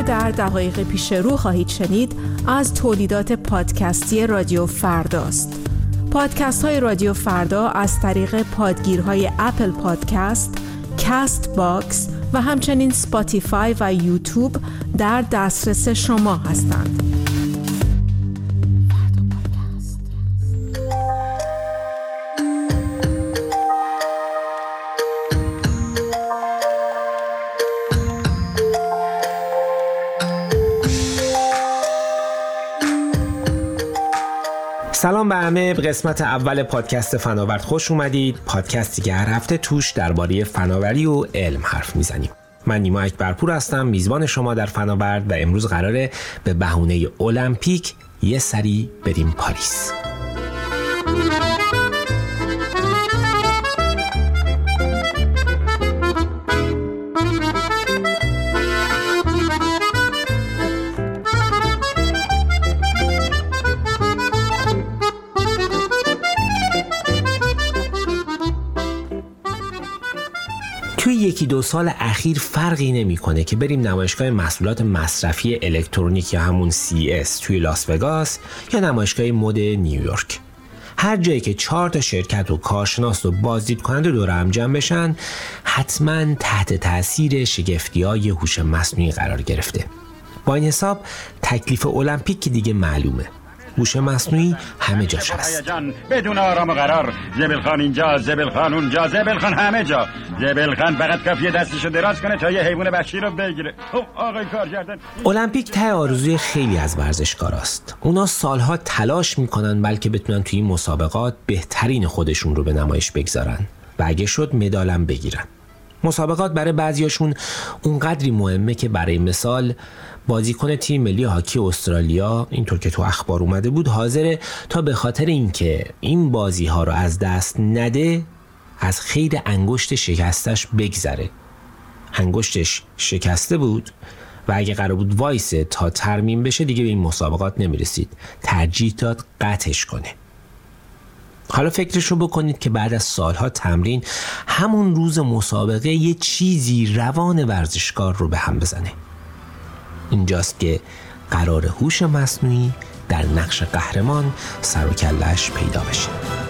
در دقایق پیش رو خواهید شنید از تولیدات پادکستی رادیو فرداست. پادکست های رادیو فردا از طریق پادگیرهای اپل پادکست، کاست باکس و همچنین سپاتیفای و یوتیوب در دسترس شما هستند. سلام به همه. به قسمت اول پادکست فناورد خوش اومدید. پادکستی که هر هفته توش درباره فناوری و علم حرف میزنیم. من نیما اکبرپور هستم، میزبان شما در فناورد و امروز قراره به بهونه المپیک یه سری بریم پاریس. توی یکی دو سال اخیر فرقی نمی‌کنه که بریم نمایشگاه محصولات مصرفی الکترونیک یا همون CES توی لاس وگاس یا نمایشگاه مد نیویورک. هر جایی که 4 تا شرکت و کارشناس و بازدید کننده دور هم جمع بشن، حتما تحت تاثیر شگفتی‌های هوش مصنوعی قرار گرفته. با این حساب تکلیف المپیک که دیگه معلومه. هوش مصنوعی همه جاش هست. بدون آرام و قرار. زبلخان اینجا، زبلخان اونجا، زبلخان همه جا. زبلخان فقط کافیه دستشو دراز کنه تا یه حیوان وحشی رو بگیره. آقای کارگردان، المپیک ته آرزوی خیلی از ورزشکاراست. اونا سالها تلاش میکنن بلکه بتونن توی این مسابقات بهترین خودشون رو به نمایش بگذارن و اگه شد مدالم بگیرن. مسابقات برای بعضیاشون اونقدری مهمه که برای مثال بازیکن تیم ملی هاکی استرالیا، اینطور که تو اخبار اومده بود، حاضره تا به خاطر اینکه این بازی ها رو از دست نده از خیر انگشت شکستش بگذره. انگشتش شکسته بود و اگه قرار بود وایسه تا ترمیم بشه دیگه به این مسابقات نمیرسید. ترجیح داد قطعش کنه. حالا فکرشو بکنید که بعد از سالها تمرین همون روز مسابقه یه چیزی روان ورزشکار رو به هم بزنه. اینجاست که قرار هوش مصنوعی در نقش قهرمان سر و کله‌اش پیدا بشه.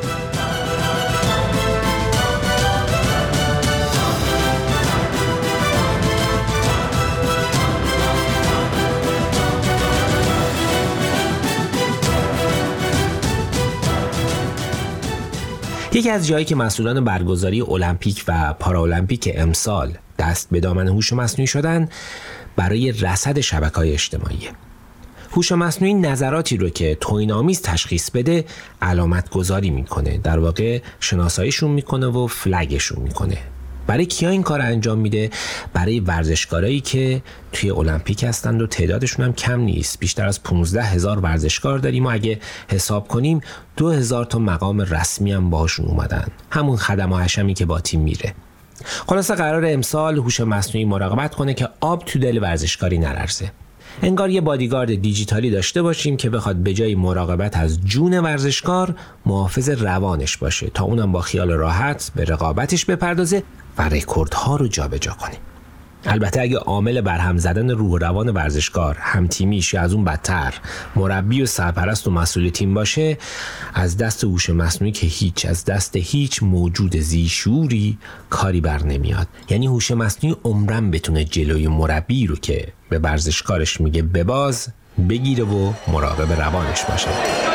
یکی از جایی که مسئولان برگزاری المپیک و پارالمپیک امسال دست به دامن هوش مصنوعی شدن برای رصد شبکه‌های اجتماعی. هوش مصنوعی نظراتی رو که توهین‌آمیز تشخیص بده علامت گذاری میکنه، در واقع شناساییشون میکنه و فلگشون میکنه. برای کیا این کار انجام میده؟ برای ورزشکارایی که توی المپیک هستند و تعدادشون هم کم نیست. بیشتر از 15,000 ورزشکار داریم و اگه حساب کنیم 2,000 تا مقام رسمی هم باهاشون اومدن. همون خدم و حشمی که با تیم میره. خلاصه قرار امسال هوش مصنوعی مراقبت کنه که آب تو دل ورزشکاری نلرزه. انگار یه بادیگارد دیجیتالی داشته باشیم که بخواد به جای مراقبت از جون ورزشکار محافظ روانش باشه تا اونم با خیال راحت به رقابتش بپردازه و رکوردها رو جابجا کنه. البته اگه عامل برهم زدن روح و روان ورزشکار هم تیمیش یا از اون بدتر مربی و سرپرست و مسئول تیم باشه، از دست هوش مصنوعی که هیچ، از دست هیچ موجود ذی‌شعوری کاری بر نمیاد. یعنی هوش مصنوعی عمرن بتونه جلوی مربی رو که به ورزشکارش میگه بباز بگیره و مراقب روانش باشه.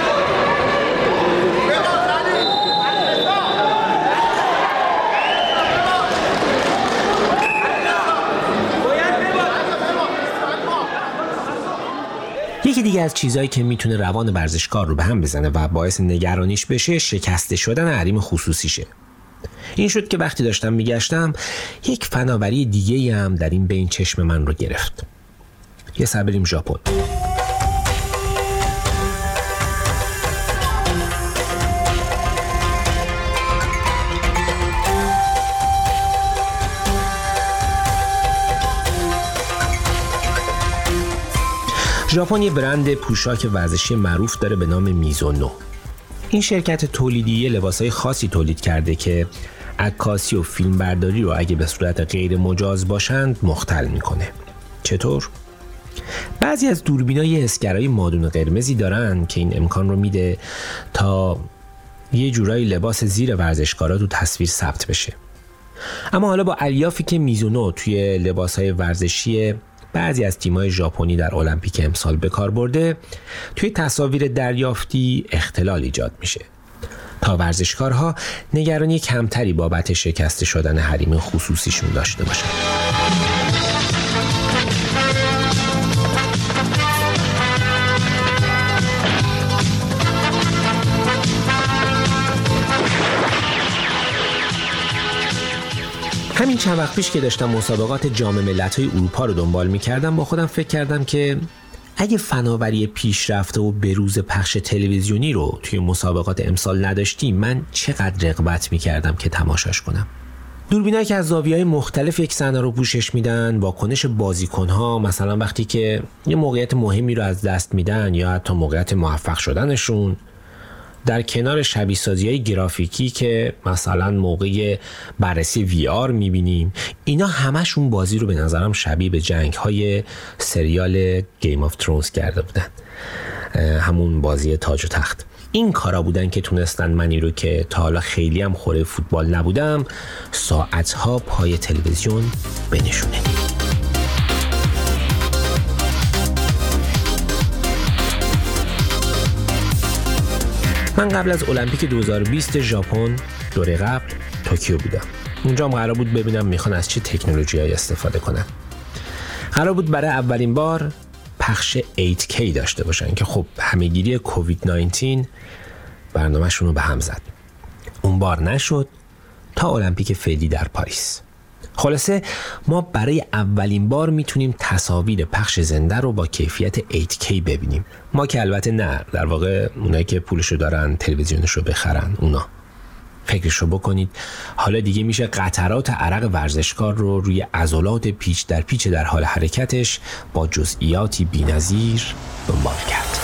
یکی دیگه از چیزایی که میتونه روان ورزشکار رو به هم بزنه و باعث نگرانیش بشه شکسته شدن حریم خصوصیشه. این شد که وقتی داشتم میگشتم یک فناوری دیگه‌ای هم در این بین چشم من رو گرفت. یه سر بریم ژاپن. ژاپن یه برند پوشاک ورزشی معروف داره به نام میزونو. این شرکت تولیدی یه لباسای خاصی تولید کرده که عکاسی و فیلمبرداری رو اگه به صورت غیر مجاز باشند مختل میکنه. چطور؟ بعضی از دوربینای حسگرای مادون قرمزی دارن که این امکان رو میده تا یه جورایی لباس زیر ورزشکارا تو تصویر ثبت بشه. اما حالا با الیافی که میزونو توی لباسهای ورزشی بعضی از تیم‌های ژاپنی در المپیک امسال به کار برده، توی تصاویر دریافتی اختلال ایجاد میشه تا ورزشکارها نگرانی کمتری بابت شکسته شدن حریم خصوصیشون داشته باشن. همین چند وقت پیش که داشتم مسابقات جام ملت‌های اروپا رو دنبال می‌کردم، با خودم فکر کردم که اگه فناوری پیشرفته و بروز پخش تلویزیونی رو توی مسابقات امسال نداشتیم، من چقدر رغبت می‌کردم که تماشاش کنم. دوربینایی که از زاویه‌های مختلف یک صحنه رو پوشش میدن، واکنش بازیکن‌ها مثلا وقتی که یه موقعیت مهمی رو از دست میدن یا حتی موقعیت موفق شدنشون، در کنار شبیه سازی‌های گرافیکی که مثلا موقع بررسی VR می‌بینیم، اینا همشون بازی رو به نظرم شبیه به جنگ‌های سریال گیم آف ترونز کرده بودن، همون بازی تاج و تخت. این کارا بودن که تونستن منی رو که تا حالا خیلی هم خوره فوتبال نبودم ساعتها پای تلویزیون بنشونه. من قبل از المپیک 2020 ژاپن دوره قبل توکیو بودم. اونجا هم قرار بود ببینم میخوان از چه تکنولوژی‌هایی استفاده کنن. قرار بود برای اولین بار پخش 8K داشته باشن که خب همه‌گیری کووید 19 برنامه‌شون رو به هم زد. اون بار نشد تا المپیک فعلی در پاریس. خلاصه ما برای اولین بار میتونیم تصاویر پخش زنده رو با کیفیت 8K ببینیم. ما که البته نه، در واقع اونایی که پولشو دارن تلویزیونشو بخرن اونا. فکرشو بکنید حالا دیگه میشه قطرات عرق ورزشکار رو روی عضلات پیچ در حال حرکتش با جزئیاتی بی‌نظیر دنبال کرد.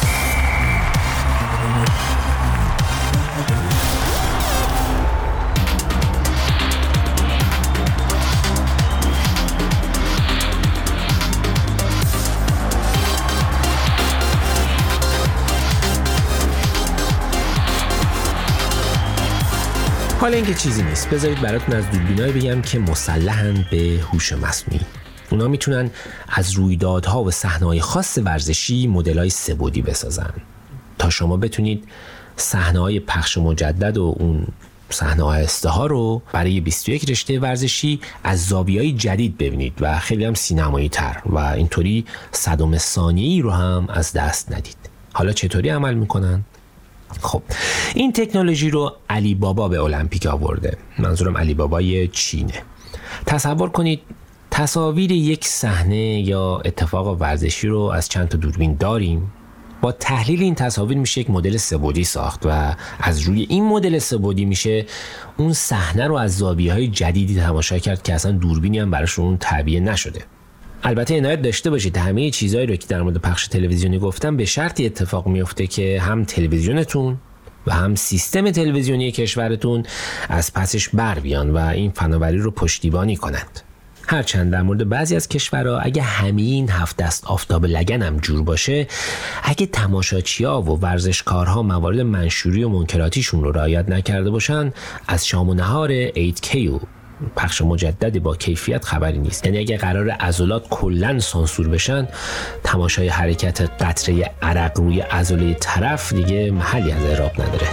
حالا اینکه چیزی نیست، بذارید براتون از دوربینایی بگم که مسلحن به هوش مصنوعی. اونا میتونن از رویدادها و صحنه‌های خاص ورزشی مدل‌های سه‌بعدی بسازن تا شما بتونید صحنه‌های پخش مجدد و اون صحنه‌های استها رو برای 21 رشته ورزشی از زاویه‌های جدید ببینید و خیلی هم سینمایی‌تر و اینطوری صدم ثانیه‌ای رو هم از دست ندید. حالا چطوری عمل میکنن؟ خب این تکنولوژی رو علی بابا به المپیک آورده. منظورم علی بابای چینه. تصور کنید تصاویر یک صحنه یا اتفاق ورزشی رو از چند تا دوربین داریم. با تحلیل این تصاویر میشه یک مدل سه‌بعدی ساخت و از روی این مدل سه‌بعدی میشه اون صحنه رو از زاویه‌های جدیدی تماشا کرد که اصلا دوربینی هم براش اون تعبیه نشده. البته عنایت داشته باشید همه چیزایی رو که در مورد پخش تلویزیونی گفتم به شرطی اتفاق میفته که هم تلویزیونتون و هم سیستم تلویزیونی کشورتون از پسش بر بیان و این فناوری رو پشتیبانی کنند. هرچند در مورد بعضی از کشورها اگه همین 7 دست آفتاب لگن هم جور باشه، اگه تماشاچی‌ها و ورزشکارها موارد منشوری و منکراتیشون رو رعایت نکرده باشن، از شام و نهار 8K و پخش مجددی با کیفیت خبری نیست. یعنی اگه قرار عضلات کلاً سانسور بشن، تماشای حرکت قطره عرق روی عضله طرف دیگه محلی از اعراب نداره.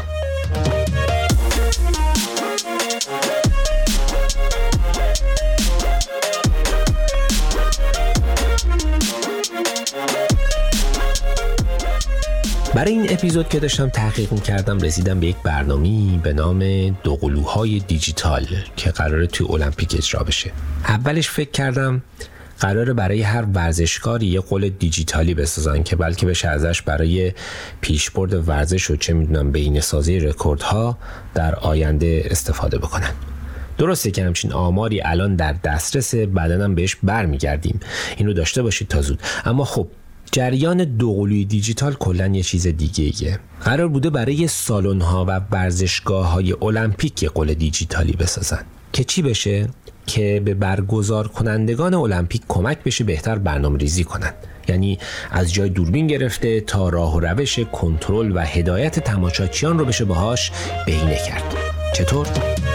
برای این اپیزود که داشتم تحقیق می‌کردم رسیدم به یک برنامه‌ای به نام دوقلوهای دیجیتال که قراره توی المپیک اجرا بشه. اولش فکر کردم قراره برای هر ورزشکاری یه قول دیجیتالی بسازن که بلکه بشه ازش برای پیشبرد ورزش و چه میدونم بینه‌سازی رکوردها در آینده استفاده بکنن. درسته که همچین آماری الان در دسترس، بعداً بهش برمیگردیم، این رو داشته باشید تا زود. اما خب جریان دوقلوی دیجیتال کلاً یه چیز دیگه ایه. قرار بوده برای سالن‌ها و ورزشگاه‌های المپیک قول دیجیتالی بسازن که چی بشه؟ که به برگزار کنندگان المپیک کمک بشه بهتر برنامه‌ریزی کنن. یعنی از جای دوربین گرفته تا راه و روش کنترل و هدایت تماشاچیان رو بشه باهاش بهینه کرد. چطور؟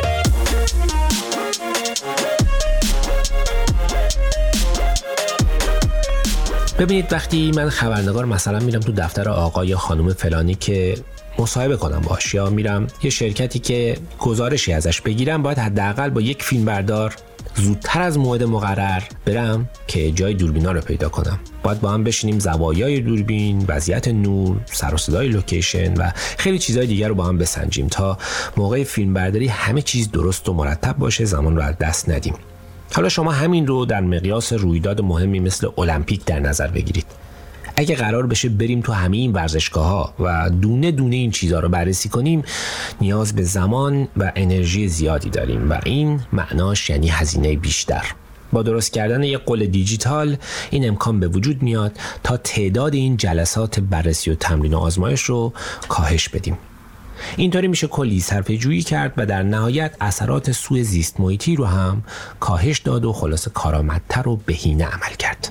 ببینید، وقتی من خبرنگار مثلا میرم تو دفتر آقا یا خانم فلانی که مصاحبه کنم باش، یا میرم یه شرکتی که گزارشی ازش بگیرم، باید حداقل با یک فیلمبردار زودتر از موعد مقرر برم که جای دوربینا رو پیدا کنم. باید با هم بشینیم زوایای دوربین، وضعیت نور، سر و صدای لوکیشن و خیلی چیزهای دیگر رو با هم بسنجیم تا موقع فیلمبرداری همه چیز درست و مرتب باشه، زمان رو از دست ندیم. حالا شما همین رو در مقیاس رویداد مهمی مثل المپیک در نظر بگیرید. اگه قرار بشه بریم تو همه این ورزشگاه‌ها و دونه دونه این چیزها رو بررسی کنیم، نیاز به زمان و انرژی زیادی داریم و این معناش یعنی هزینه بیشتر. با درست کردن یک قول دیجیتال این امکان به وجود میاد تا تعداد این جلسات بررسی و تمرین و آزمایش رو کاهش بدیم. اینطوری میشه کلی صرفه‌جویی کرد و در نهایت اثرات سوء زیست محیطی رو هم کاهش داد و خلاص کارآمدتر و بهینه عمل کرد.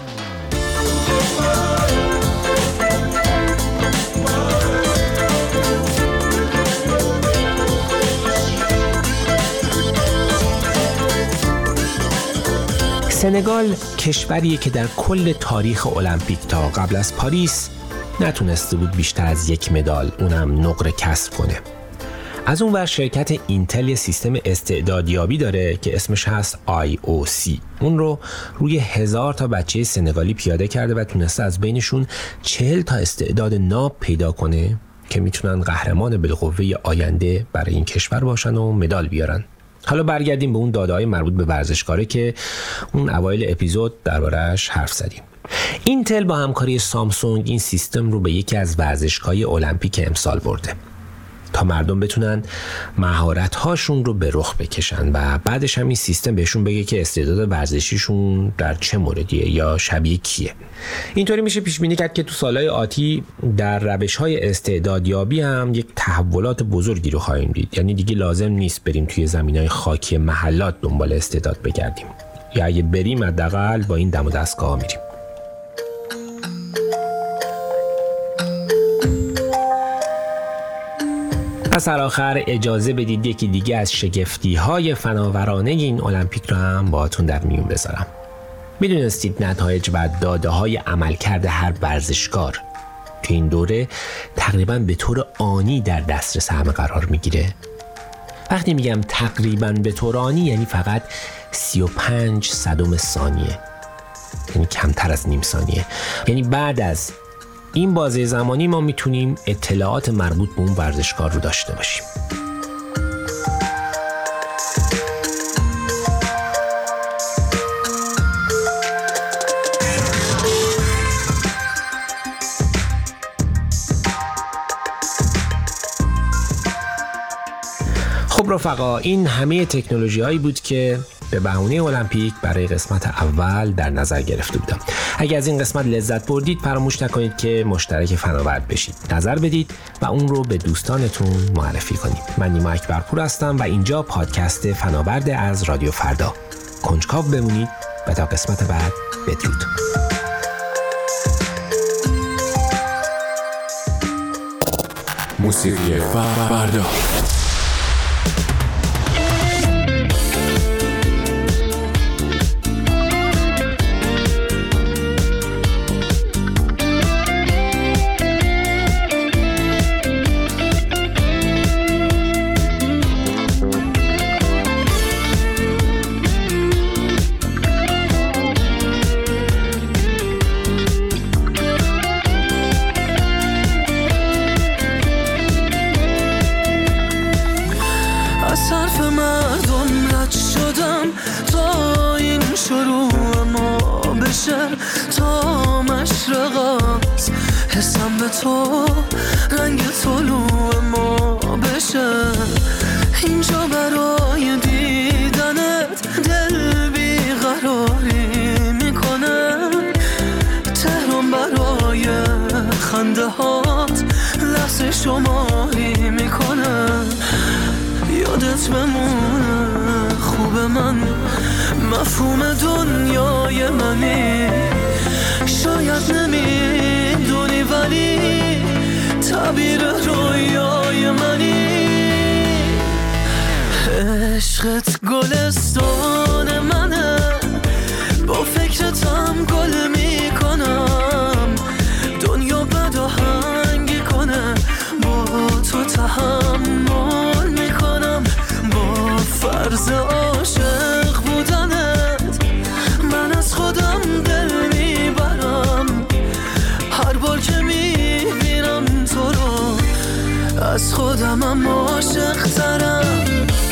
سنگال کشوریه که در کل تاریخ المپیک تا قبل از پاریس نتونسته بود بیشتر از یک مدال، اونم نقره کسب کنه. از اون ور شرکت اینتل یه سیستم استعدادیابی داره که اسمش هست IOC. اون رو روی 1000 تا بچه سنگالی پیاده کرده و تونسته از بینشون 40 تا استعداد ناب پیدا کنه که میتونن قهرمان بالقوه آینده برای این کشور باشن و مدال بیارن. حالا برگردیم به اون داده‌های مربوط به ورزشکاره که اون اوایل اپیزود درباره‌اش حرف زدیم. اینتل با همکاری سامسونگ این سیستم رو به یکی از ورزشگاه‌های المپیک امسال برده تا مردم بتونن مهارت‌هاشون رو به رخ بکشن و بعدش هم این سیستم بهشون بگه که استعداد ورزشیشون در چه موردیه یا شبیه کیه. اینطوری میشه پیش بینی کرد که تو سالهای آتی در روش‌های استعدادیابی هم یک تحولات بزرگی رو خواهیم دید. یعنی دیگه لازم نیست بریم توی زمینهای خاکی محلات دنبال استعداد بگردیم، یا اگه بریم حداقل با این دم و دستگاه میریم. پس آخر اجازه بدید یکی دیگه از شگفتی‌های فناورانه این المپیک رو هم باهاتون در میون بذارم. میدونستید نتایج و داده‌های عملکرد هر ورزشکار تو این دوره تقریباً به طور آنی در دسترس همه قرار میگیره؟ وقتی میگم تقریباً به طور آنی یعنی فقط 35 صدم ثانیه، یعنی کمتر از نیم ثانیه. یعنی بعد از این بازه زمانی ما میتونیم اطلاعات مربوط به اون ورزشکار رو داشته باشیم. خب رفقا، این همه تکنولوژی هایی بود که به بهونه المپیک برای قسمت اول در نظر گرفته بودم. اگر از این قسمت لذت بردید فراموش نکنید که مشترک فناورد بشید، نظر بدید و اون رو به دوستانتون معرفی کنید. من نیما اکبرپور هستم و اینجا پادکست فناورد از رادیو فردا. کنجکاو بمونید و تا قسمت بعد بدرود. موسیقی فردا. صرف مردم رد شدم تا این شروع ما بشه، تا مشرق از حسم به تو رنگ طلوع ما بشه. اینجا برای دیدنت دل بیقراری میکنه، تهران برای خنده هات لحظه شماری میکنه. یادت بمونه خوب من، مفهوم دنیای منی. شاید شاید نمیدونی ولی تعبیر رویای منی. عشقت گلستان منه، با فکرتم گل میکنم. دنیا بد آهنگی کنه، با تو تحمل میکنم. با فرض عاشق بودنت من از خودم دل میبرم. هر بار که میبینم تو رو از خودمم عاشق ترم.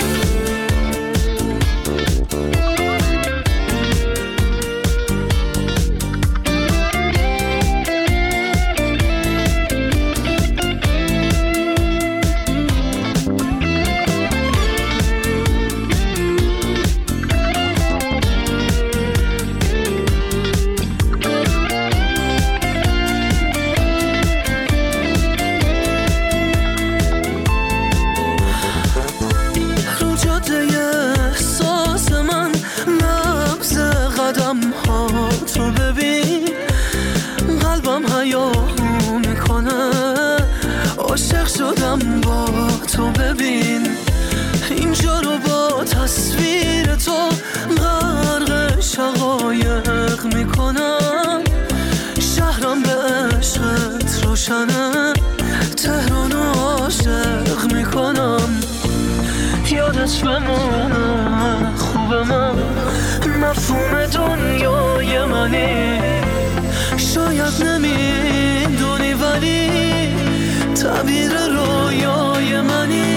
تو ببین قلبم هیاهو میکنه، عاشق شدم با تو. ببین اینجا رو با تصویر تو غرق شقایق میکنم. شهرم به عشقت روشنه، تهران عاشق میکنم. یادت بمونه خوبه من، مفهوم دنیای منی. شاید نمیدونی ولی تعبیر رویای منی.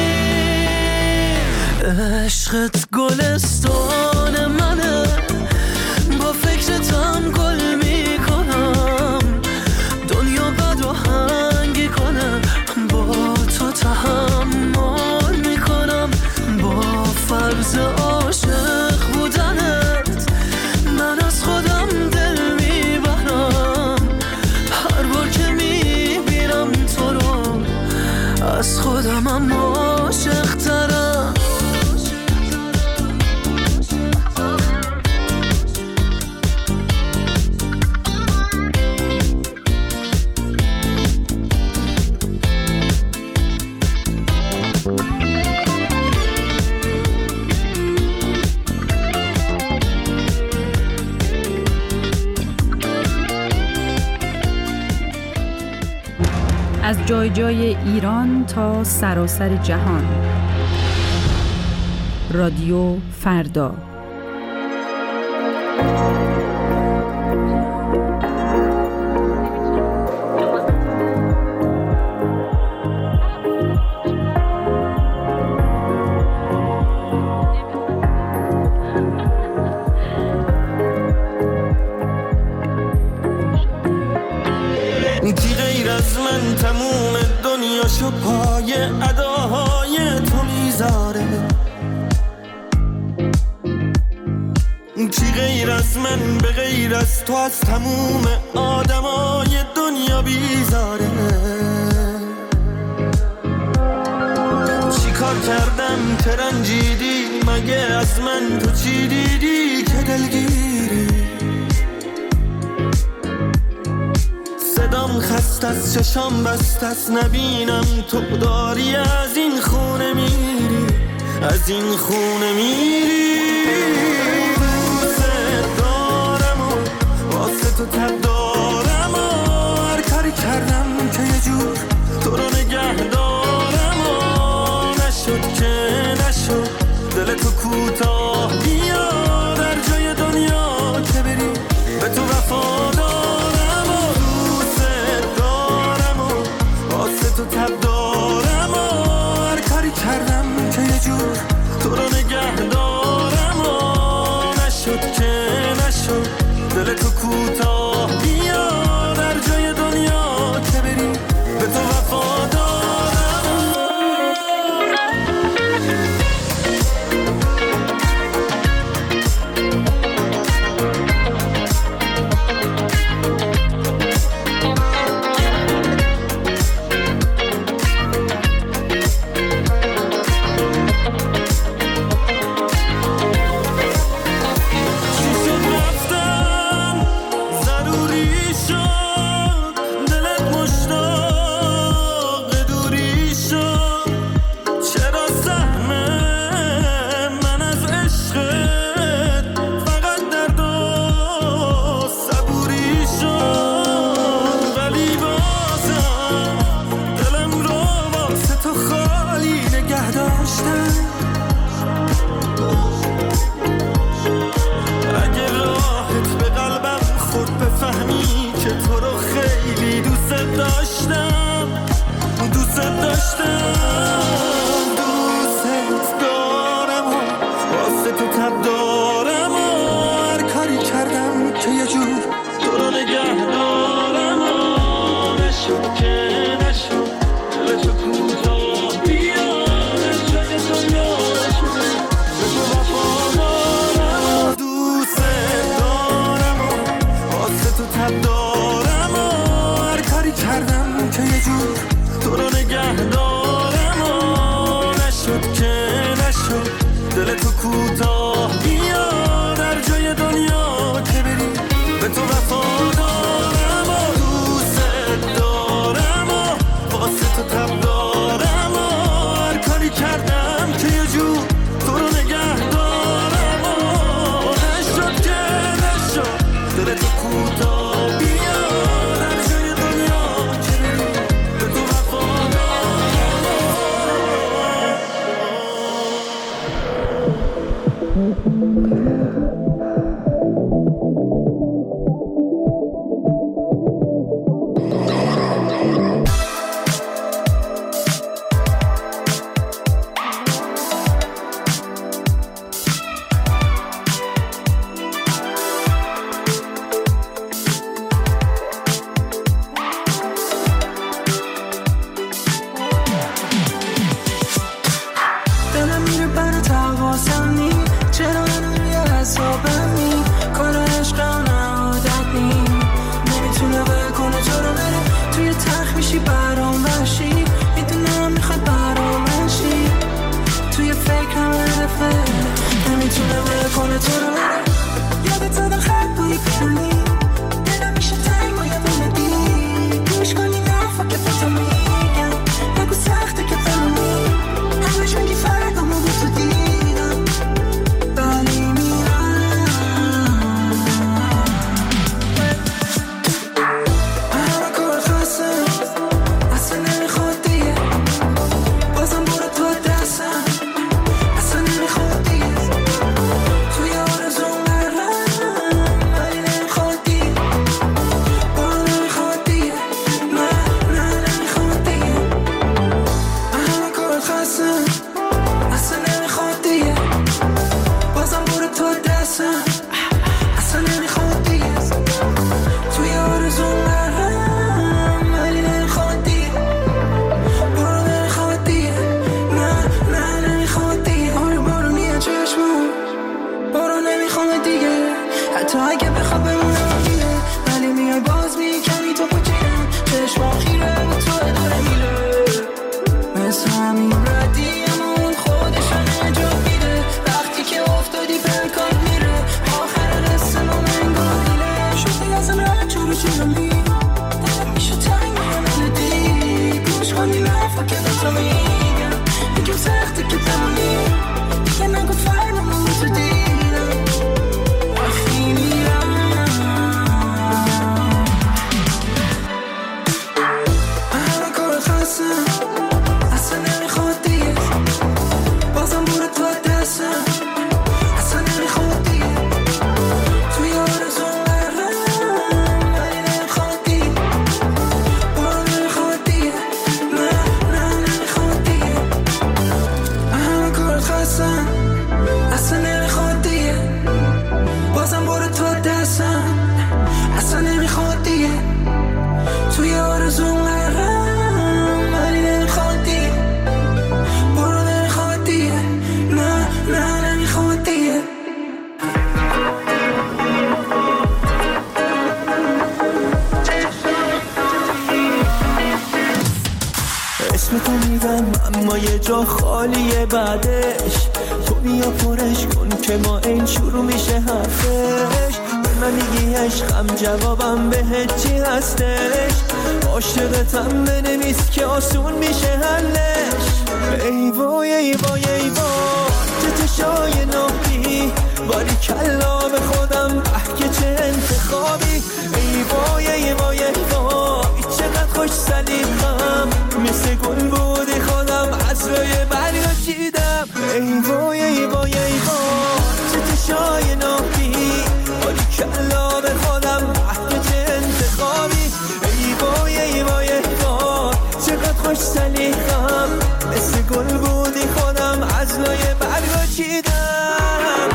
عشقت گلستان منه، با فکرتم گل میکنم. دنیا بد آهنگی کنه، با تو تحمل میکنم. با فرض عاشق بودنت من از خودم دل میبرم. هر بار که میبینم تو رو از خودمم عاشق ترم. از جای جای ایران تا سراسر جهان. رادیو فردا. کی غیر از من تموم دنیاشو پای اداهای تو میذاره؟ کی غیر از من به غیر از تو از تموم آدمای دنیا بیزاره؟ چی کار کردم که رنجیدی؟ مگه از من تو چی دیدی که دلگیری؟ صدام خست از چشام بست از نبینم تو داری از این خونه میری، از این خونه میری. دوست دارم و واسه تو تب دارم و هر کاری کردم که یه جور تو رو نگه دارم و نشد که نشد دل تو کوتاه بیا در جای دنیا که بری به تو وفادارم و دوست دارم و واسه تو تب دارم و هر کاری کردم که یه جور تو رو نگه دارم و نشد که نشد دل تو کوتاه بیا در جای دنیا که بری به تو وفادارم. که یه جور تو رو نگه دارم و نشد که نشد دل تو کوتاه بیا در جای دنیا که بری به تو وفادارم و دوست دارم و واسه تو تب دارم و هر کاری کردم که یه جور تو رو نگه دارم و نشد که نشد دل تو کوتاه بیا در جای دنیا که بری به تو وفادارم. دلم میره برای تقاسمی چرا روی حسابمی کار عشقم عادت نی نمیتونه بکنه تو رو بره توی تخت میشی برام وحشی میدونم میخواد برام بشی توی فکرم هدفه نمیتونه بکنه تو رو بره یادت زدم خط بوی کنی دلم میشه تنگ باید بلدی گوش کنی نفا که فتو میگم نگو سخته که بلونی همش میگی فرقم رو تو دیدم ولی میرم همه کار خواستم اصلا نمیخواد دیگه بازم برو تو دستم اصلا نمیخواد دیگه توی آرزوم برم ولی نمیخواد دیگه برو نمیخواد دیگه نه نمیخواد دیگه همه کار خواستم اصلا نمیخواد دیگه بازم برو تو دستم اصلا نمیخواد دیگه توی آرزوم برم ولی نمیخواد دیگه برو نمیخواد دیگه نه نمیخواد دیگه آره برو میاد چشمم برو نمیخواد دیگه حتی اگه بخواب بمونم دیگه ولی میای باز میکنی تو پاکیم چشمم خیره و تو اداره میره مثل همین ردی اما اون خودشو نجات میده وقتی که افتادی پنکات میره آخر قصه ما منگاه میره شدی از رد چورو چورو می دلم میشه تنگ ملدی گوش کنی نفا که دوتا میگم میگم سخته که بمونی دیگه نگو فرنم رو تو دیدم وقتی میرم همه کار خواستم اصلا نمیخواد دیگه بازم برو تو دستم اصلا نمیخواد دیگه توی آرزوم برم ولی نمیخواد دیگه برو نمیخواد دیگه نه نمیخواد دیگه همه کار خواستم اصلا نمیخواد دیگه بازم برو تو دستم اصلا نمیخواد دیگه توی آرزوم برم ولی نمیخواد دیگه برو نمیخواد دیگه نه نمیخواد دیگه اسم تو میدم اما یه جا خالیه بعدش تو بیا پرش کن که ما این شروع میشه حرفش به من میگی عشقم جوابم بهت چی هستش عاشقتم بنویس که آسون میشه حلش ای وای ای وای ای وای چه چشای ناهی باری کلا به خودم که چه انتخابی ای وای ای وای ای وای چقدر خوش سلیقم مثل گل بودی خودم از روی برگا چیدم ای وای ای وای ای وای چه چشای ناهی باری کلا به خودم که چه انتخابی ای وای ای وای ای وای چقدر خوش سلیقم مثل گل بودی خودم از روی برگا چیدم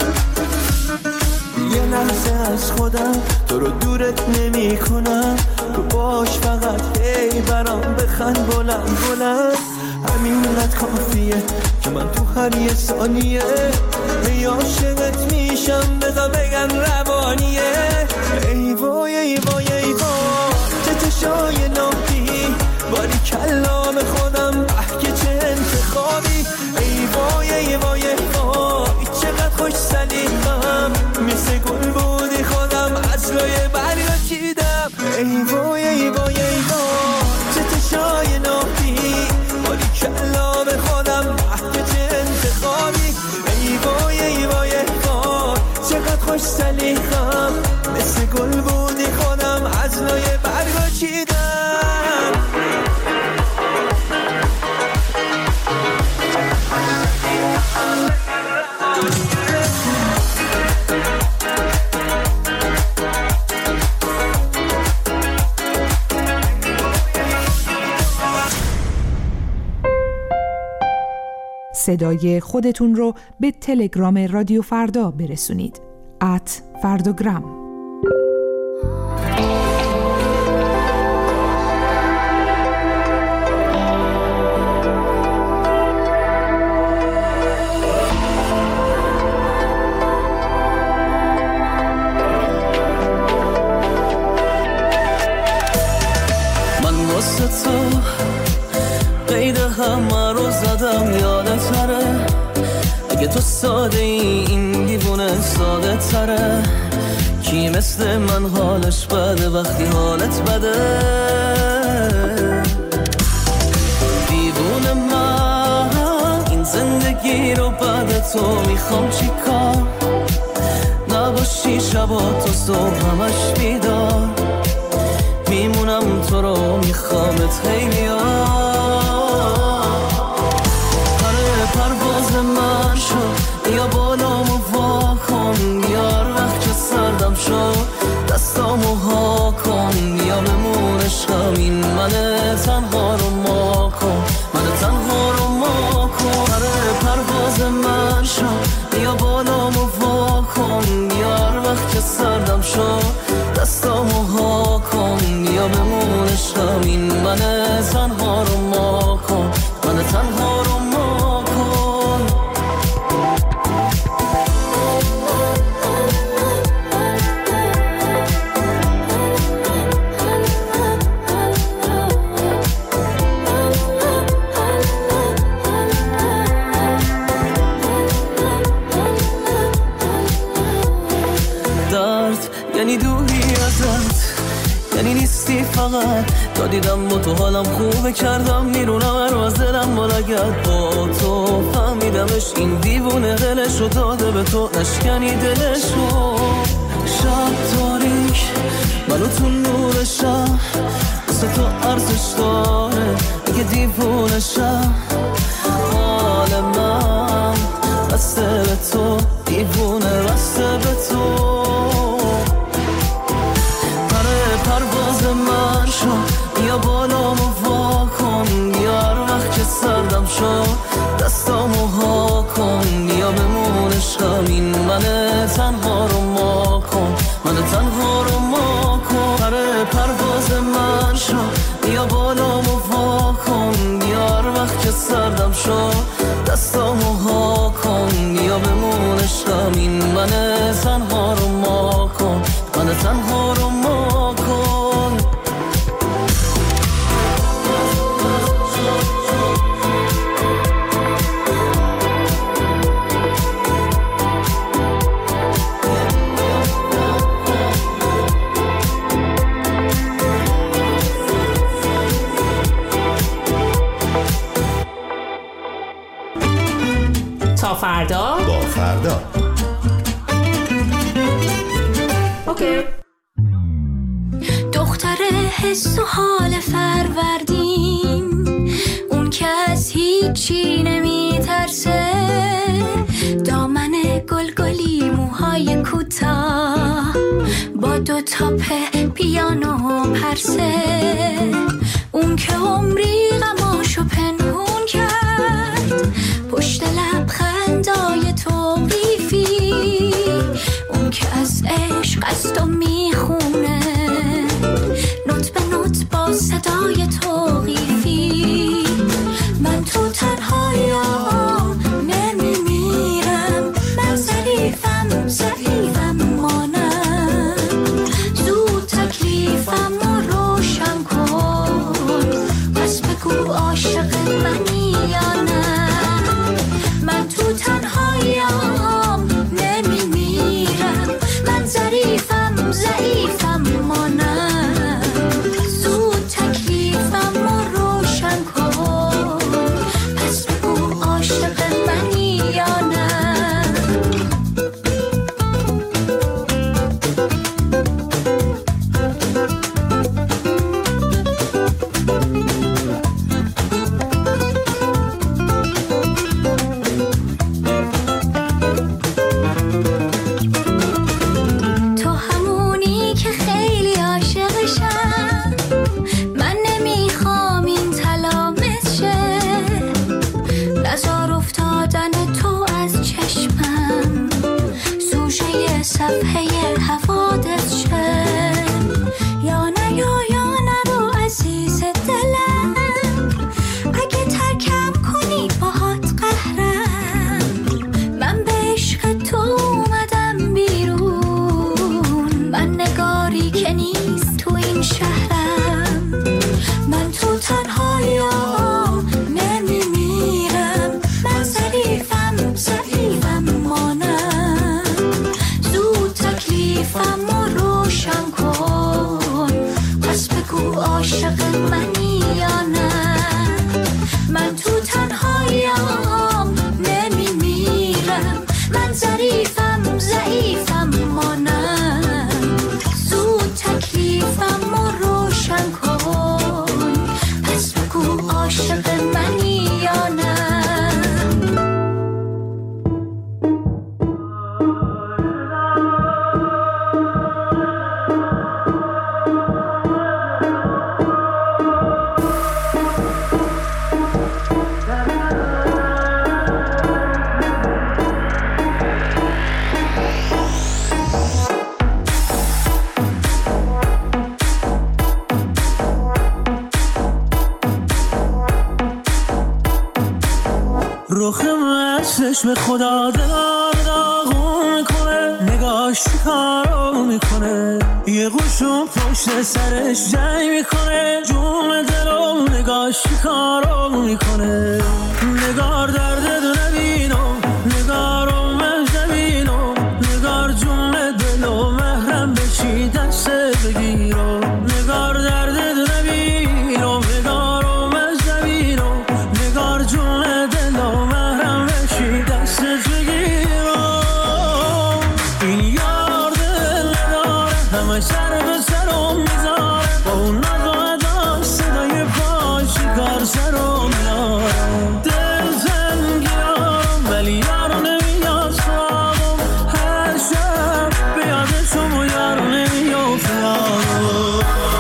یه لحظه از خودم تو رو دورت نمی کنم تو باش فقط هی برام بخند بلند بلند، همینقدر کافیه که من تو هر یه ثانیه ای عاشقت میشم، بذار بگم روانیه. ای وای ای وای ای وای چه چشای ناهی، باری کلام خودم که چه انتخابی. ای وای ای وای ای وای چقدر خوش سلیقم، مثل گل بودی خودم از لای برگا چیدم. ای وای ای وای ای وای چه چشای ناهی، باری کلام خودم که چه انتخابی. ای وای ای وای ای وای چقدر خوش سلیقم، مثل گل بودی خودم از لای برگا چیدم. صدای خودتون رو به تلگرام رادیو فردا برسونید. @فرداگرام. من واسه تو قید همه رو زدم، یادتره اگه تو ساده این دیوونه ساده تره. کی مثل من حالش بده وقتی حالت بده، دیوونه من این زندگی رو بعد تو میخوام چی کار، نباشی شبا تو صبح همش بیدار، میمونم تو رو میخوامت خیلی پرواز من شد یا بالامو وا کن، یار وقت که سردم شد دستامو ها کن، یا بمون عشقم این من تنها رو ما کن، من تنها رو ما کن. پرواز من شد یا بالامو وا کن، یار وقت که سردم شد دستامو ها کن، یا بمون عشقم این من تنها رو ما کن، من تنها رو ما کن. درد یعنی دوری ازت، یعنی نیستی فقط، تا دیدم با تو حالم خوبه کردم میرونم هر از دلم بلگرد، با تو فهمیدمش این دیوونه دلشو داده به تو، نشکنی دلشو. شب تاریک منو تو نورشم، واسه تو ارزش داره اگه دیوونشم، حال من بسته به تو، دیوونه بسته به تو. پرواز من شد یا بالامو وا کن، یار وقت که سردم شد دستامو ها کن، یا بمون عشقم این من تنها رو ما کن، من تنها رو ما کن. پرواز من شد یا بالامو وا کن، یار وقت که سردم شد دستامو ها کن، یا بمون عشقم این من تنها رو ما کن، من تنها رو ما کن. تا فردا با فردا. اوکی. دختر حس و حال فروردین، اون که از هیچی نمیترسه، دامن گلگلی موهای کوتاه با 2 تاپ پیانو پرسه، اون که عمری غماشو پنهون کرد پشت لبخندای توقیفی، اون که از عشق است و میخونه نوت به عاشق منی یا نه؟ من تو تنهاییم نمیمیرم، من ظریفم ضعیفم ما نه. زود تکلیفم رو روشن کن، پس بگو عاشق منی یا نه؟ صفحه حوادث شه یا نه یا نرو عزیز دلم، اگه ترکم کنی باهات قهرم. من به عشق تو اومدم بیرون، من نگاری که نیست تو این شهرم. من تو تنهاییم نمیمیرم، من ظریفم ضعیفم مانم. تکلیفم رو روشن کن، پس بگو عاشق منی یا نه؟ من تو تنهاییم نمیمیرم، من ظریفم ضعیفم مانم. زود تکلیفم رو روشن کن، پس بگو عاشق منی یا نه؟ رخم چشم خدا داغون میکنه، نگاش کارو میکنه، یه قوشون پشت سرش جنگ میکنه، جون دلو نگاش کارو میکنه. نگار درد دو نبینو، نگارو مهجبینو، نگار جون دلو محرم بشی دست بگیرو. نگار درد دو نبینو، نگارو مهجبینو، نگار جون دلو محرم بشی دست بگیرو. این یار دل نداره، همه سر به سرم میذاره، با اون نقادا صدای پاش کار سرم میاره. دل تنگیارم ولی یارو نمیاد سراغم، هر شب به یادشم و یارو نمیافته یارو.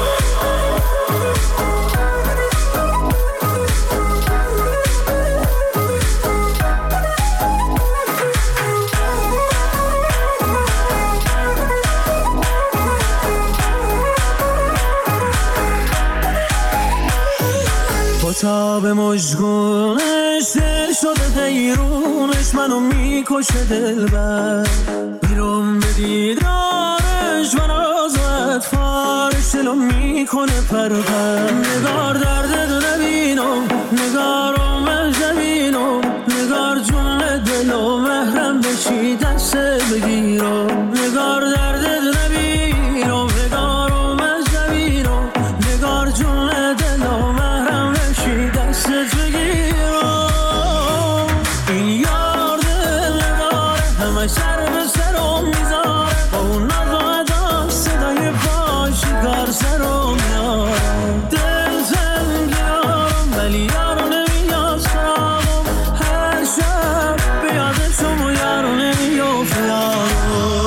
تا به مجگونش دل شده دیرونش، منو میکشه دلبر. بیرون به دیدارش من آزاد فارش دلو میکنه پرپر. نگار درد دو نبینو، نگارو مهجبینو، نگار جون دلو محرم بشی دست بگیرو. نگار درد دو نبینو، نگارو مهجبینو، نگار جون دلو محرم بشی دست بگیرو. این یار دل نداره، همه سر به سرم میذاره، با اون نقادا صدای پاش کار سرم میاره. دل تنگیارم ولی یارو نمیاد سراغم، هر شب به یادشم و یارو نمیافته یارو.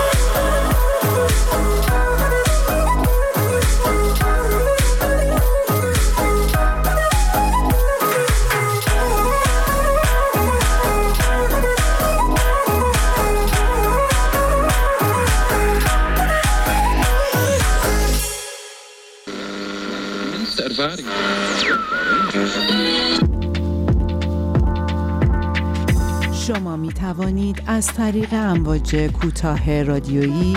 شما می توانید از طریق امواج کوتاه رادیویی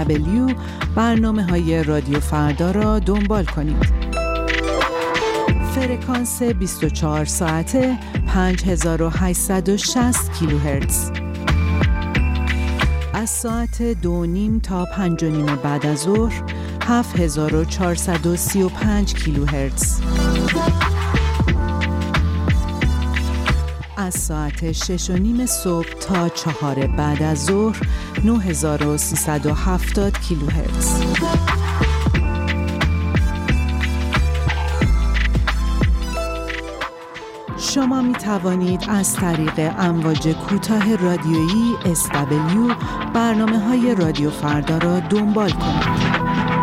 SW برنامه‌های رادیو فردا را دنبال کنید. فرکانس 24 ساعته 5860 کیلوهرتز. از ساعت 2:30 تا 5:30 بعد از ظهر 7435 کیلوهرتز. از ساعت 6:30 صبح تا 4 بعد از ظهر 9370 کیلوهرتز. شما می توانید از طریق امواج کوتاه رادیویی SW برنامه‌های رادیو فردا را دنبال کنید.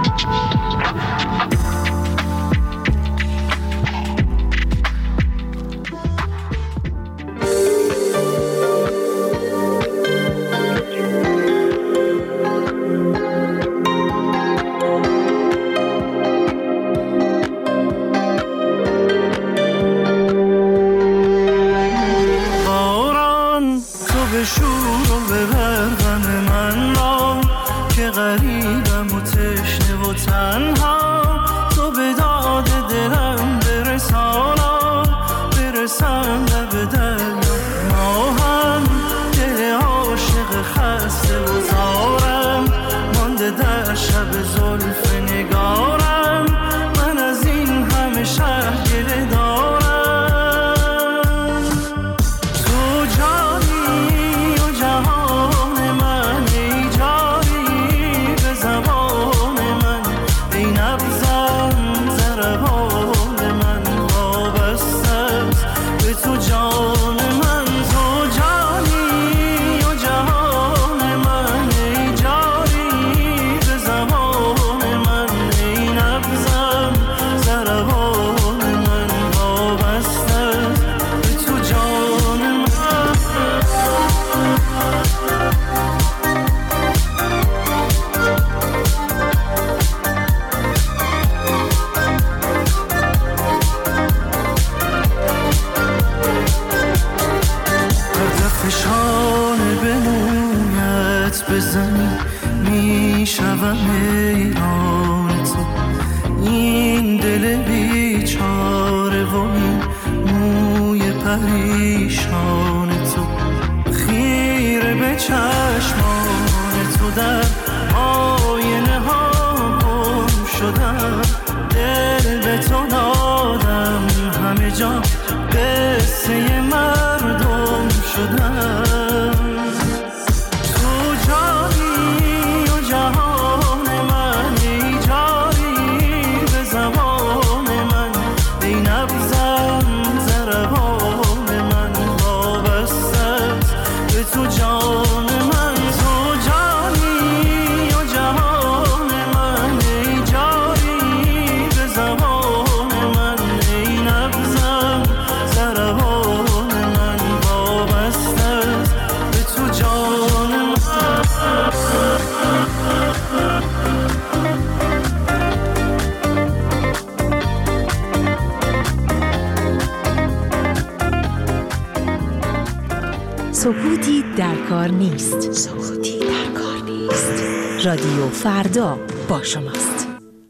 سکوتی در کار نیست. سکوتی در کار نیست. رادیو فردا با شماست.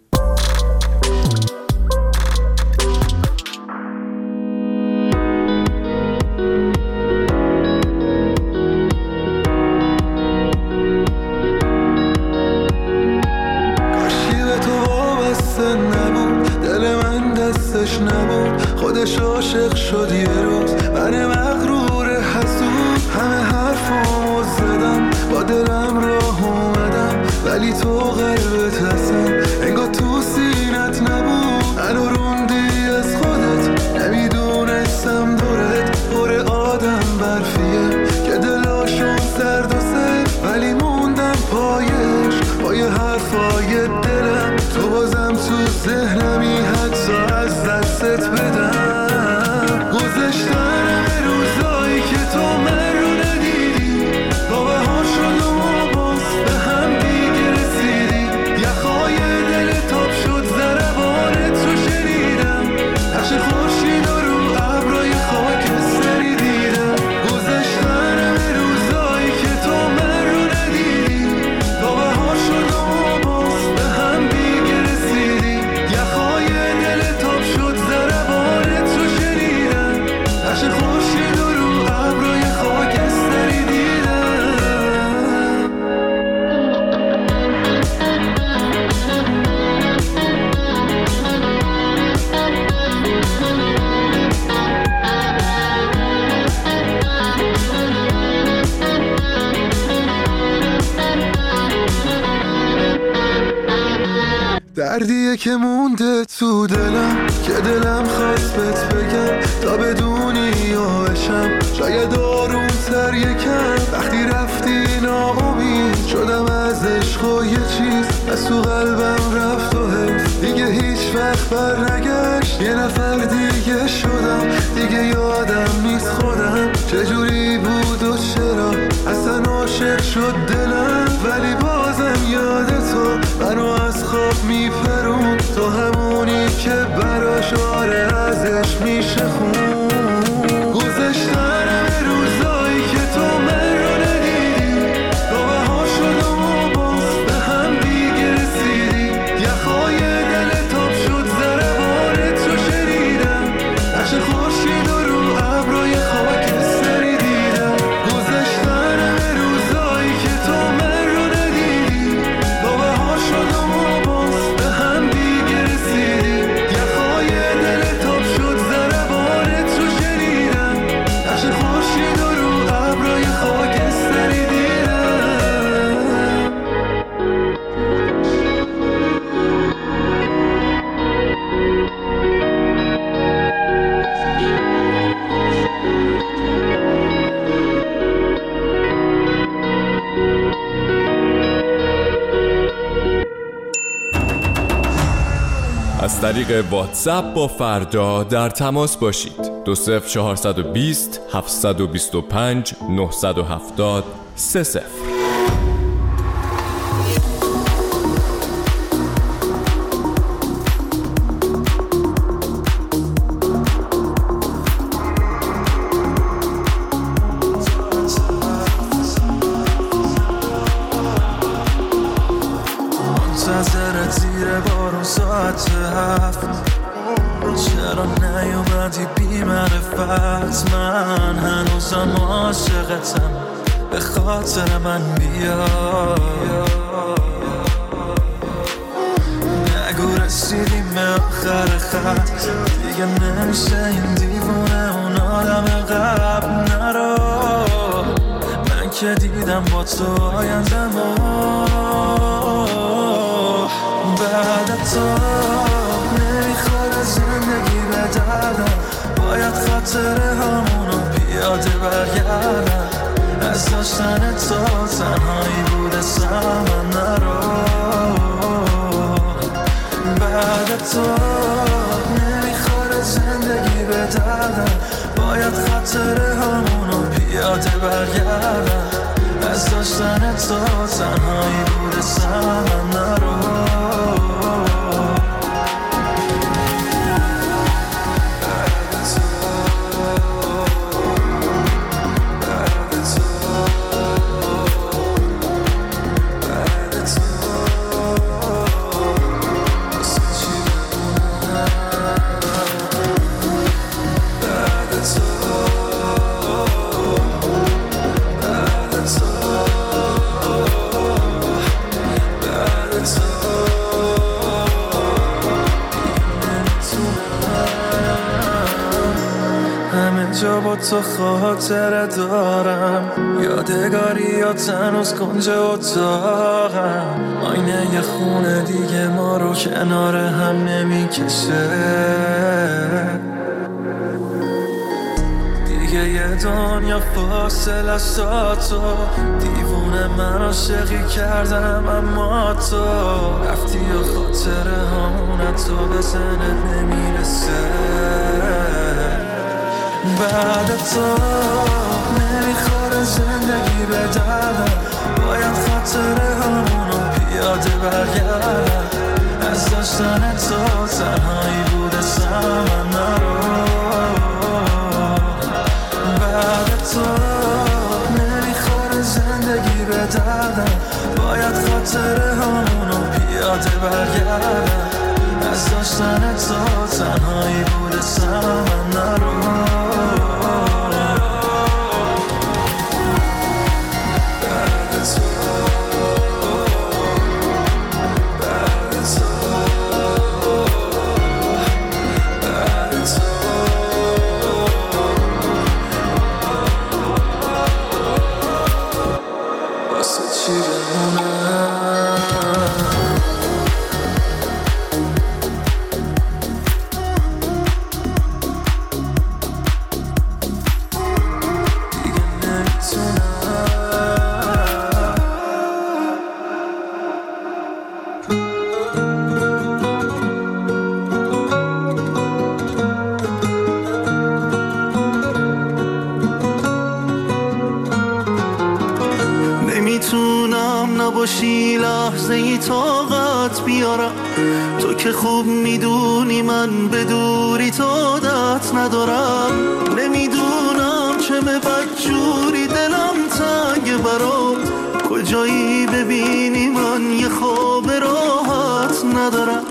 کاشی به تو وابسته نبود، دل من دستش نبود، خودش عاشق شد یه روز، من مغرور حسود همه حرفامو زدم، با دلم راه اومدم، ولی تو قلبت هستم انگار تو سینت نبود، منو روندی از خودت، نمیدونستم دورت پر آدم برفیه که دلاشون سرد و سر، ولی موندم پایش پای حرفای دلم، تو بازم تو ذهنمی حتی از دستت بدم، گذشتن روزایی که تو من رو ندیدی، با بهار شد و ما باز به هم دیگه رسیدی، یخ نقش خورشید و رو ابروی خاکستری دیدم. دردیه که مونده تو دلم که دلم خواست بهت بگم تا بدونی یا بشم شاید آروم‌تر یکم. وقتی رفتی ناامید شدم از عشق و یه چیز از تو قلبم رفت و حیف دیگه هیچ وقت بر نگشت. یه نفر دیگه شدم دیگه یادم نیست خودم چجوری بود و چرا اصلا عاشق شد دلم. ولی بازم یاد تو منو از خواب میپرون تو همونی که براش آره ازش میشه خون. گذشتن روزایی که تو من رو ندیدی گاوه ها شدم و باز به هم دیگه رسیدی. یخهای دل تاب شد ضربانت رو شنیدم نقش خورشید و رو ابروی خاکستری دیدم. گذشتن روزایی که تو من رو ندیدی گاوه ها شدم و باز به هم دیگه رسیدی. یخهای دل تاب شد ضربانت رو شنیدم نقش خورشید و رو ابروی خاکستری دیدم. از طریق واتساپ با فردا در تماس باشید. 20420 725 970 30. منتظرت زیر بارون ساعت 7 چرا نیومدی بی معرفت. من هنوزم عاشقتم به خاطر من بیا. نگو رسیدیم به آخر خط دیگه نمیشه این دیوونه اون آدم قبل نرو. من که دیدم با تو آیندم بعد تو نمیخواد زندگی به دردم. باید خاطره همونو پیاده برگردم. از داشتن تو تنهایی بوده سمن نرو. بعد تو نمیخواد زندگی به دردم. باید خاطره همونو پیاده برگردم. از داشتن تو تنهایی بوده سمن نرو. جا با تو خاطره دارم یادگاریات هنوز کنج اتاقم. آینه یه خونه دیگه ما رو کنار هم نمیکشه. دیگه یه دنیا فاصله است تا تو. دیوونه من عاشقی کردم اما تو رفتی و خاطره همونه تو به ذهنت نمیرسه. بعد تو نمیخوره زندگی به دردم. باید خاطره همونو پیاده برگردم. از داشتن تو تنهایی بوده سمن نرو. بعد تو نمیخوره زندگی به دردم. باید خاطره همونو پیاده برگردم. از داشتن تو تنهایی بوده سمن نرو. برات بیارم. تو که خوب میدونی من به دوری تو عادت ندارم. نمیدونم چه به بدجوری دلم تنگ برات. کجایی ببینی من یه خواب راحت ندارم.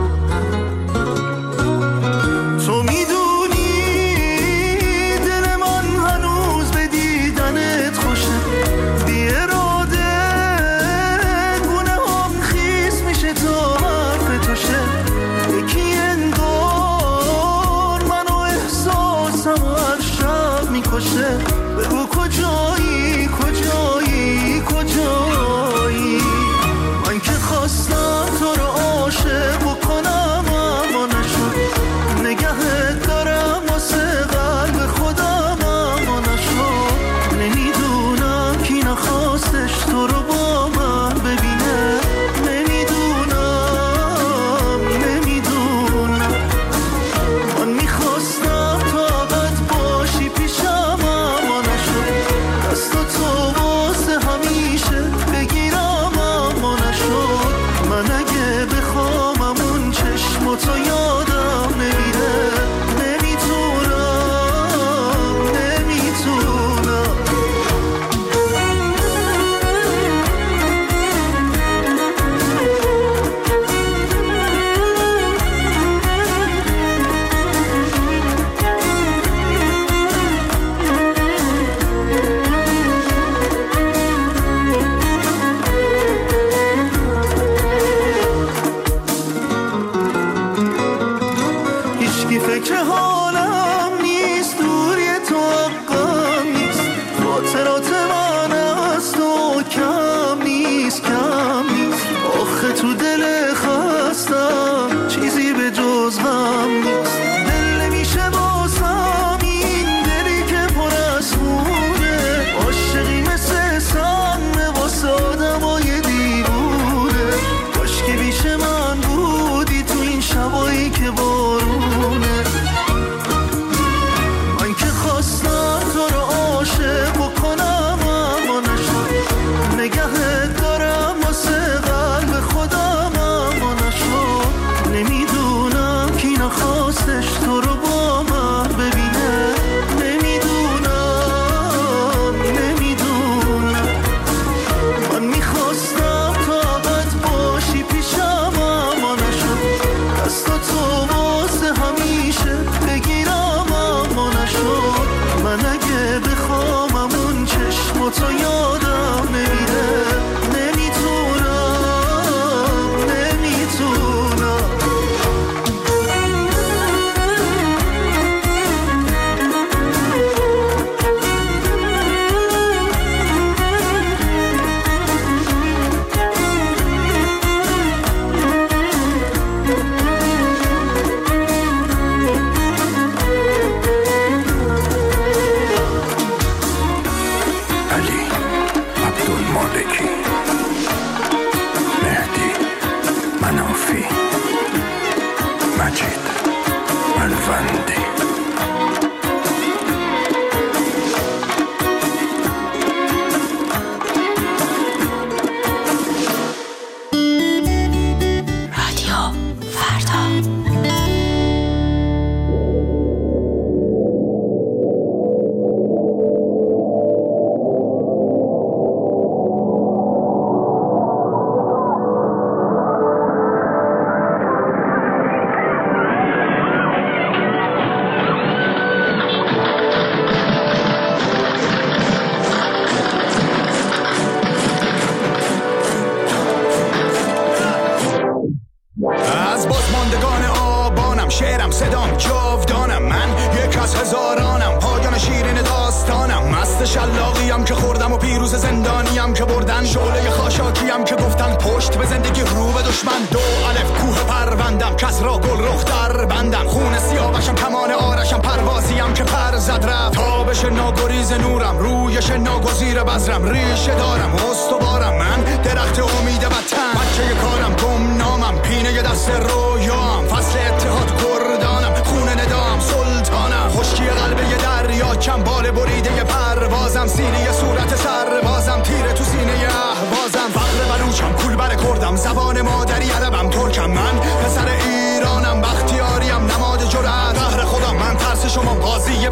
تو میدونی دل من هنوز به دیدنت خوشه. بی اراده گونه هم خیس میشه تا حرف تو شه. یکی انگار منو احساسم و هر شب میکشه. بگو کجایی کجایی کجایی. من که خواستم تو رو عاشق بکنم اما نشد. نگهت دارم واسه قلب خودم اما نشد. نمیدونم کی نخواستش تو رو با من ببینه. نمیدونم من میخواستم تو ابد باشی پیشم اما نشد. دست تو واسه همیشه بگیرم اما نشد. من اگه بخوام اون چشم تو یادم نمیره. هیچکی فکر حالم نیست. دوری تو حقم نیست. خاطرات من از تو کم نیست کم نیست. آخه تو دل خستم چیزی به جز غم نیست. دل نمیشه بازم این دلی که پر از خونه. عاشقی مثل سم واسه آدمای دیوونه. کاش که بیش من بودی تو این شبایی که بارونه. من که خواستم تو رو عاشق بکنم اما نشد. نگهت دارم واسه قلب خودم اما نشد. نمیدونم کی نخواستش تو رو با من ببینه. نمیدونم من میخواستم تو ابد باشی پیشم اما نشد. دست تو واسه همیشه بگیرم اما نشد. من اگه بخوام اون چشم تو یادم نمیره. نمیتونم علی عبدالمالکی، مهدی منافی، مجید الوندی. رادیو فردا. از بازماندگان آبانم، شعرم صدام جاودانم. من یک از هزارانم، پایان شیرین داستانم. مست شلاقیم که خوردم و پیروز زندانیم که بردن. شعله خاشاکیم که گفتن پشت به زندگی رو به دشمن. دو الف کوه پروندم، کس را گل رخ در بندم. خون سیاوشم کمان آرشم، پروازیم که پر زد رفت. تابش ناگریز نورم، رویش ناگزیر بذرم. ریشه دارم استوارم، من درخت امید وطن. بچه کارم گمنامم، پینه دست رویام. فصل اتحاد کردانم، خون ندام سلطانم. خشکی قلب یه دریا، چنبال بریده پروازم. سینه صورت سربازم، تیره تو سینه اهوازم. فقر بلوچم، کول بر کردم، زبان مادری عربم.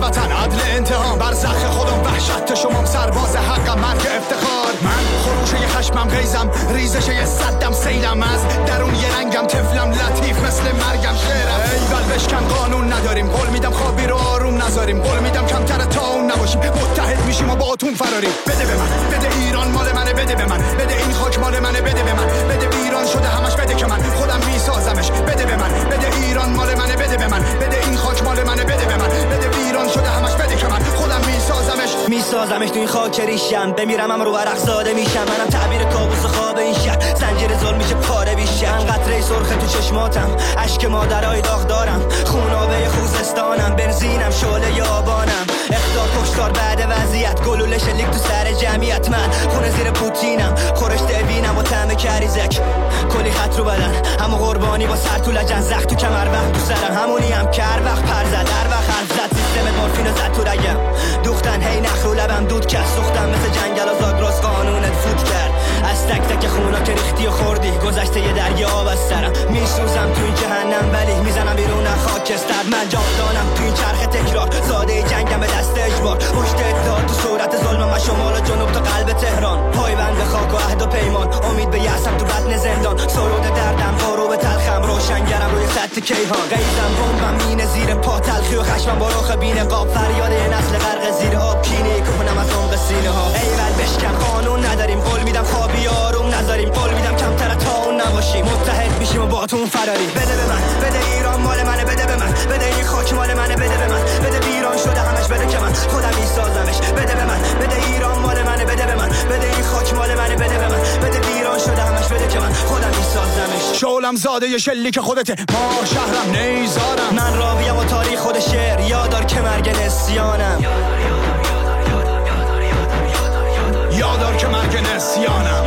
وطن عدل انتهام برزخ خودم وحشت شمام سرباز حقم مرگ افتخار من خروشه خشمم غیزم ریزشه صدم سیلم از درون یه رنگم طفلم لطیف مثل مرگم شعرم ایول بشکن قانون نداریم قول میدم خوابی رو آروم نذاریم قول میدم کمتر تا اون نباشیم متحد میشیم و با اتون فراریم بده به من بده ایران مال منه بده به من بده این خاک مال منه بده به من بده ایران شده همش بده که من خودم میسازمش بده به من بده ایران مال منه بده به من بده این خاک مال منه بده به من بده ایران شده همش بده که من خودم میسازمش تو این خاک ریشم بمیرم هم رو ورق زاده میشم منم تعبیر کابوس خواب این شهر زنجیر ظلم میشه پاره بیشم قطره سرخ تو چشماتم اشک مادرای داغ دارم خونابه خوزستانم بنزینم شعله یابانم اخطار کشتار بعد وضعیت گلوله شلیک تو سر جمعیت من خونه زیر پوتینم خورشت بینم و طعم کریزک کلی خط رو بدن همو قربانی با سر تو لجن زخ تو کمر وقت تو سرم همونی هم که هر وقت پر زد هر وقت حرف زد سیستم مورفین زد تو رگم دوختن هی نخ رو لبم دود کرد سوختم مثل جنگل و زاگرس قانونت فوت کرد از تک تک خونا که ریختی و خوردی گذشته یه دریا آب از سرم میسوزم تو این جهنم ولی میزنم بیرون خاکستر من جاودانم تو این چرخ تکرار زاده جنگم به دست اجبار پشت اتحاد تو صورت ظلم و شمال و جنوب تا قلب تهران پایبند به خاک و عهد و پیمان امید به یأسم تو بطن زندان سرود دردم غروب تلخم روشنگرم روی سطح کیهان غیظم بمبم مینه زیر پا تلخی و خشمم با رخ بین قاب فریاد یه نسل غرق زیر آب کینه کنم از عمق سینه ها ایول بشکن قانون نداریم قول میدم خوابی آروم نذاریم قول میدم کمتر تا اون نباشیم متحد میشیم و باهاتون فراری بده به من بده ایران مال منه بده به من بده این خاک مال منه بده به من بده ایران شده همش بده که من خودم میسازمش بده به من بده ایران مال منه بده به من بده این خاک مال منه بده به من بده ایران شده همش بده که من خودم میسازمش شعلم زاده ی شلیک خودته ما شهرم نیزارم من راویم و تاریخ خود شعر یادار که مرگ نسیانم یادار که مرگ نسیانم